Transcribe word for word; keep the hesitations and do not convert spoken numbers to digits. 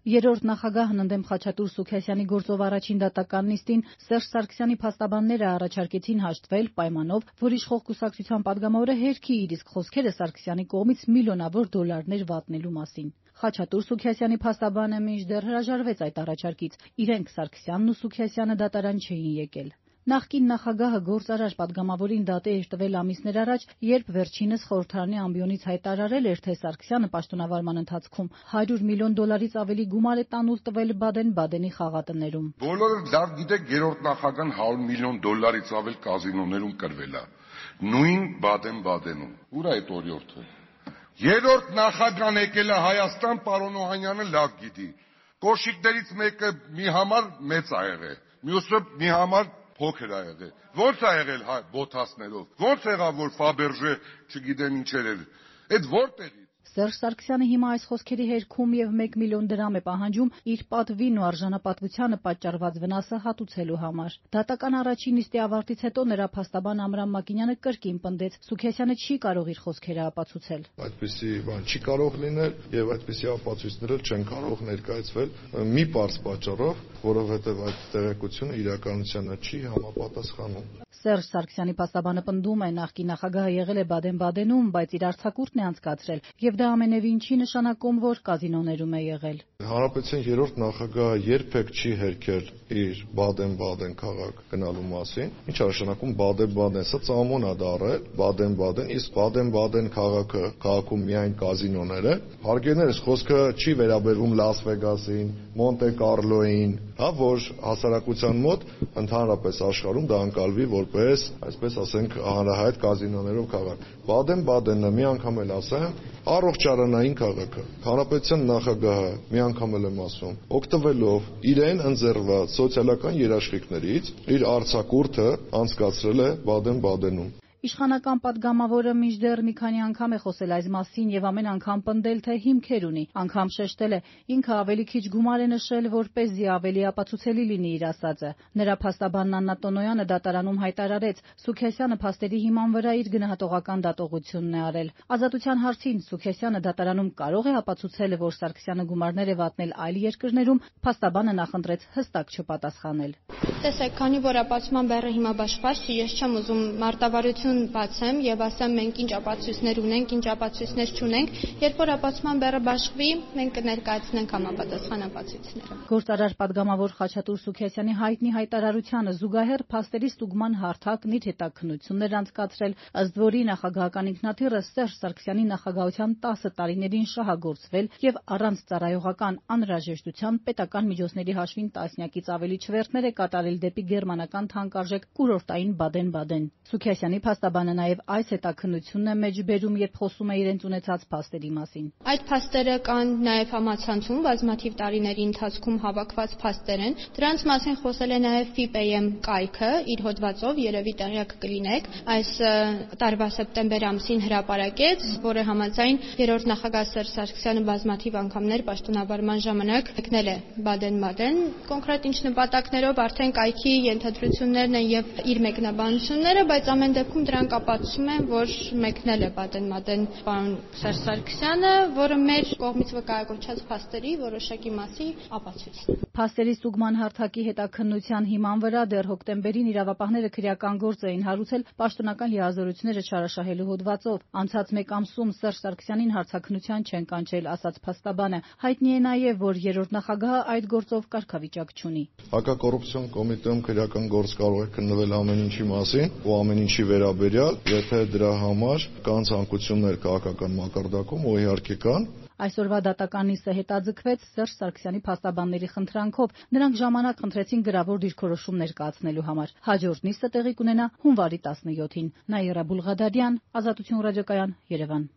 Երրորդ նախագահն ընդդեմ Խաչատուր Սուքիասյանի գործով առաջին դատական նիստին Սերժ Սարգսյանի փաստաբանները առաջարկեցին հաշտվել պայմանով, որ իշխող կուսակցության պատգամավորը հերքի իր, իսկ խոսքերը Սարգսյանի կողմից միլիոնավոր դոլարներ վատնելու մասին։ Խաչատուր Սուքիասյանի փաստաբանը մինչդեռ հրաժարվեց այդ առաջարկից։ Իրենք Սարգսյանն ու Սուքիասյանը դատարան չէին եկել։ Նախկին նախագահը գործարար պատգամավորին դատի էր տվել ամիսներ առաջ, երբ վերջինս խորհրդարանի ամբիոնից հայտարարել էր, թե Սարգսյանը պաշտոնավարման ընթացքում հարյուր միլիոն դոլարից ավելի գումար է տանուլ տվել Բադեն-Բադենի խաղատներում։ Բոլորը լավ գիտեք, երրորդ նախագահան հարյուր միլիոն դոլարից ավել կազինոներում կրվել է։ Նույն Բադեն-Բադենում։ Ուր է այդ օրիորդը։ Երրորդ նախագահան եկել է Հայաստան, պարոն Օհանյանը լավ գիտի։ Կոշիկներից մեկը մի համար մեծ ա եղել, մյուսը մի համար փոքր ա եղել։ Ո՞նց ա եղել բոթասներով։ Ո՞նց եղավ, որ Ֆաբերժե, չգիտեմ ինչեր էր։ Այդ որտեղից։ Սերժ Սարգսյանը հիմա այս խոսքերի հերքում եւ մեկ միլիոն դրամ է պահանջում իր պատվին ու արժանապատվությանը պատճառված վնասը հատուցելու համար։ Դատական առաջին նիստի ավարտից հետո նրա փաստաբան Ամրամ Մակինյանը կրկին պնդեց, Սուքիասյանը չի կարող իր խոսքերը ապացուցել։ Այդպիսի բան չի կարող լինել եւ այդպիսի ապացույցներ չեն կարող ներկայացվել մի պարզ պատճառով, որովհետեւ այդ տեղեկությունը իրականությանը չի համապատասխանում։ Սերժ Սարգսյանի փաստաբանը պնդում է, նախկին նախագահը եղել է Բադեն-Բադենում, բայց իր արձակուրդն է անցկացրել եւ դա ամենևին չի նշանակում, որ կազինոներում է եղել։ Հանրապետության երրորդ նախագահը երբեք չի հերքել իր Բադեն-Բադեն քաղաք գնալու մասին։ Ինչ է նշանակում Բադեն-Բադեն, սա ծամոն է դարել, Բադեն-Բադեն, իսկ Բադեն-Բադեն քաղաքը քաղաքում միայն կազինոներ է։ Հարգելիներս, խոսքը չի վերաբերվում Լաս Վեգասին, Մոնտե Կարլոին, հա, որ հասարակության մոտ ընդհանրապես աշխարհում դա անցալվի որպես, այսպես ասենք, հանրահայտ կազինոներով քաղաք։ Բադեն-Բադենը մի անգամ էլ ասեմ, առողջարանային քաղաք է։ Հանրապետության նախագահը մի անգամ էլ եմ ասում, օգտվելով իրեն ընձեռված սոցիալական երաշխիքներից իր արձակուրդը անցկացրել է Բադեն-Բադենում։ Իշխանական պատգամավորը մինչդեռ մի քանի անգամ է խոսել այս մասին եւ ամեն անգամ պնդել, թե հիմքեր ունի, անգամ շեշտել է, ինքը ավելի քիչ գումար է նշել, որպեսզի ավելի ապացուցելի լինի իր ասածը։ Նրա փաստաբանն Աննա Տոնոյանը դատարանում հայտարարեց, Սուքիասյանը փաստերի հիման վրա իր գնահատողական դատողությունն է արել։ Ազատության հարցին Սուքիասյանը դատարանում կարող է ապացուցել, որ Սարգսյանը գումարներ է վատնել այլ երկրներում, փաստաբանը նախընտրեց հստակ չպատասխանել։ Տեսեք, քանի որ ապացուցման բեռը հիմա բաշխված չի, ես չեմ ուզում մարտավարություն բացեմ եւ ասեմ մենք ինչ ապացույցներ ունենք, ինչ ապացույցներ չունենք, երբ որ ապացուցման բեռը բաշխվի, մենք կներկայացնենք համապատասխան ապացույցները։ Գործարար պատգամավոր Խաչատուր Սուքիասյանի հայտնի հայտարարությանը զուգահեռ փաստերի ստուգման հարթակն իր հետաքննություններ անցկացրել, ըստ որի նախագահական ինքնաթիռը Սերժ Սարգսյանի նախագահության տասը տարիներին շահագործվել եւ առանց ծառայողական անհրաժեշտության պետական միջոցների հաշվին տասնյակից ավելի չվերթներ է կատարել դեպի գերմանական թանկարժեք կուրորտային Բադեն-Բադեն։ Սուքիասյանի փաստաբանը նաև այս հետաքննությունն է մեջբերում, երբ խոսում է իրենց ունեցած փաստերի մասին։ Այդ փաստերը կան նաև համացանցում, բազմաթիվ տարիների ընթացքում հավաքված փաստեր են։ Դրանց մասին խոսել է նաև Ֆիպ-Էմ կայքը իր հոդվածով, երևի տեղյակ կլինեք, այս տարվա սեպտեմբեր ամսին հրապարակեց, որը համաձայն երրորդ նախագահ Սերժ Սարգսյանը բազմաթիվ անգամներ պաշտոնավարման ժամանակ եկնել է Բադեն-Բադեն։ Կոնկրետ ինչ նպատակներով արդեն կայքի ենթադրություններն են եւ իր մեկնաբանությունները, բայց ամեն դեպքում դրանք ապացուցում են, որ մեկնել է Բադեն-Բադեն պարոն Սերժ Սարգսյանը, որը մեր կողմից վկայակոչած փաստերի որոշակի մասի ապացույցն է։ Փաստերի ստուգման հարթակի հետաքննության հիման վրա դեռ հոկտեմբերին իրավապահները քրեական գործ էին հարուցել պաշտոնական լիազորությունները չարաշահելու հոդվածով։ Անցած մեկ ամսում Սերժ Սարգսյանին հարցաքննության չեն կանչել, ասաց փաստաբանը։ Հայտնի է նաև, որ երրորդ նախագահը այդ գործով կարգավիճակ չունի։ Հակակոռուպցիոն կոմիտեում քրեական գործ կարող է քննվել ամեն ինչի մասին ու ամեն ինչի վերաբերյալ, եթե դրա համար կան ցանկություններ քաղաքական մակարդակում ու իհարկե կան։ Այսօրվա դատական նիստը հետաձգվեց Սերժ Սարգսյանի փաստաբանների խնդրանքով։ Նրանք ժամանակ խնդրեցին գրավոր դիրքորոշումներ կայացնելու համար։ Հաջորդ նիստը տեղի կունենա հունվարի տասնյոթին։ Նաիրա Բուլղադարյան, Ազատություն ռադիոկայան, Երևան։